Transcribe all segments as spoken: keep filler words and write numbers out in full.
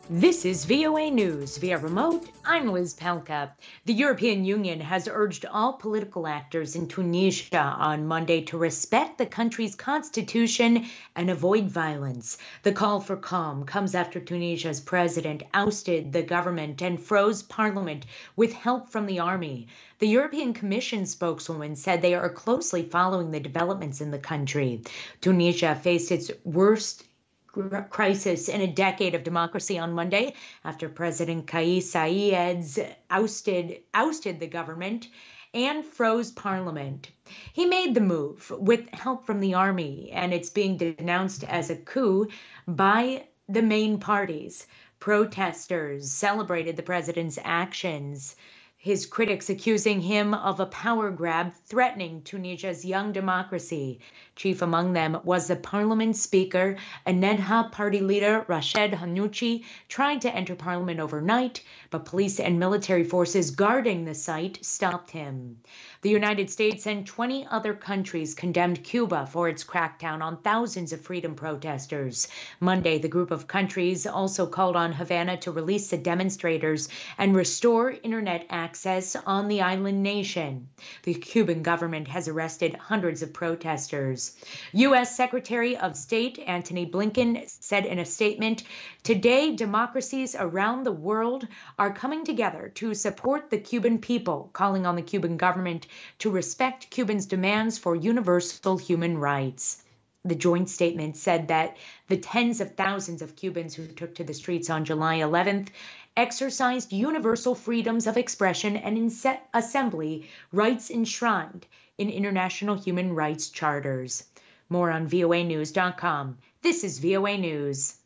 This is V O A News via remote. I'm Liz Palka. The European Union has urged all political actors in Tunisia on Monday to respect the country's constitution and avoid violence. The call for calm comes after Tunisia's president ousted the government and froze parliament with help from the army. The European Commission spokeswoman said they are closely following the developments in the country. Tunisia faced its worst crisis in a decade of democracy on Monday after President Kais Saied's ousted ousted the government and froze parliament. He made the move with help from the army, and it's being denounced as a coup by the main parties. Protesters celebrated the president's actions, his critics accusing him of a power grab threatening Tunisia's young democracy. Chief among them was the parliament speaker, Ennahda party leader Rached Ghannouchi, trying to enter parliament overnight, but police and military forces guarding the site stopped him. The United States and twenty other countries condemned Cuba for its crackdown on thousands of freedom protesters. Monday, the group of countries also called on Havana to release the demonstrators and restore internet access on the island nation. The Cuban government has arrested hundreds of protesters. U S Secretary of State Antony Blinken said in a statement, "Today, democracies around the world are coming together to support the Cuban people, calling on the Cuban government to respect Cubans' demands for universal human rights." The joint statement said that the tens of thousands of Cubans who took to the streets on July eleventh exercised universal freedoms of expression and assembly rights enshrined in international human rights charters. More on V O A news dot com. This is V O A News.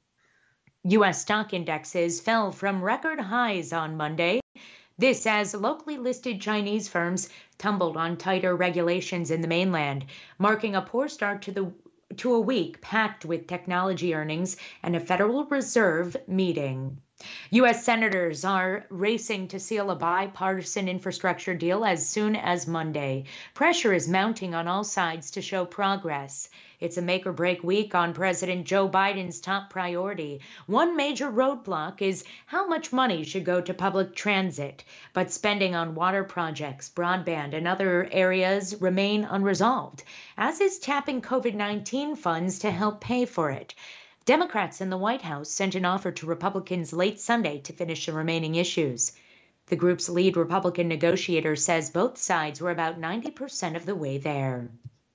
U S stock indexes fell from record highs on Monday. This as locally listed Chinese firms tumbled on tighter regulations in the mainland, marking a poor start to the to a week packed with technology earnings and a Federal Reserve meeting. U S senators are racing to seal a bipartisan infrastructure deal as soon as Monday. Pressure is mounting on all sides to show progress. It's a make or break week on President Joe Biden's top priority. One major roadblock is how much money should go to public transit, but spending on water projects, broadband, and other areas remain unresolved, as is tapping COVID nineteen funds to help pay for it. Democrats in the White House sent an offer to Republicans late Sunday to finish the remaining issues. The group's lead Republican negotiator says both sides were about ninety percent of the way there.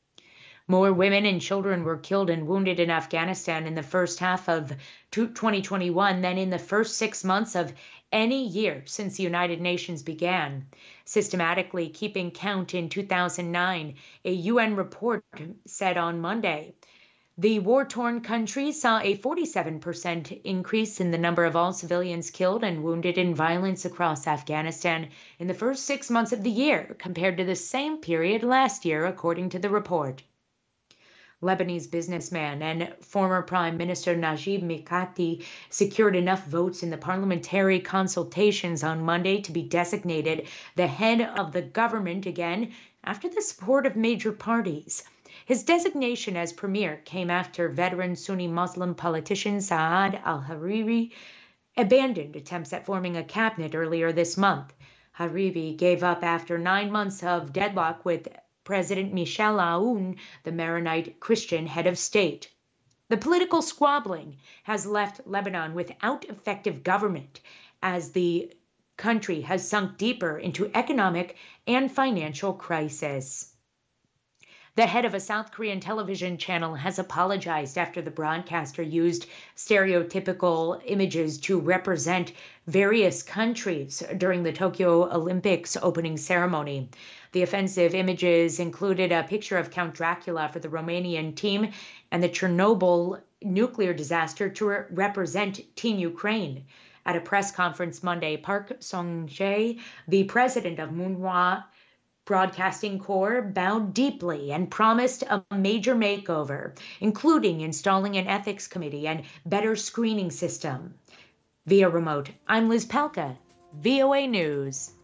More women and children were killed and wounded in Afghanistan in the first half of twenty twenty-one than in the first six months of any year since the United Nations began systematically keeping count in two thousand nine, a U N report said on Monday. The war-torn country saw a forty-seven percent increase in the number of all civilians killed and wounded in violence across Afghanistan in the first six months of the year compared to the same period last year, according to the report. Lebanese businessman and former Prime Minister Najib Mikati secured enough votes in the parliamentary consultations on Monday to be designated the head of the government again after the support of major parties. His designation as premier came after veteran Sunni Muslim politician Saad al-Hariri abandoned attempts at forming a cabinet earlier this month. Hariri gave up after nine months of deadlock with President Michel Aoun, the Maronite Christian head of state. The political squabbling has left Lebanon without effective government as the country has sunk deeper into economic and financial crisis. The head of a South Korean television channel has apologized after the broadcaster used stereotypical images to represent various countries during the Tokyo Olympics opening ceremony. The offensive images included a picture of Count Dracula for the Romanian team and the Chernobyl nuclear disaster to re- represent Team Ukraine. At a press conference Monday, Park Sung-jae, the president of Munhwa Broadcasting Corp, bowed deeply and promised a major makeover, including installing an ethics committee and better screening system. Via remote, I'm Liz Palka, V O A News.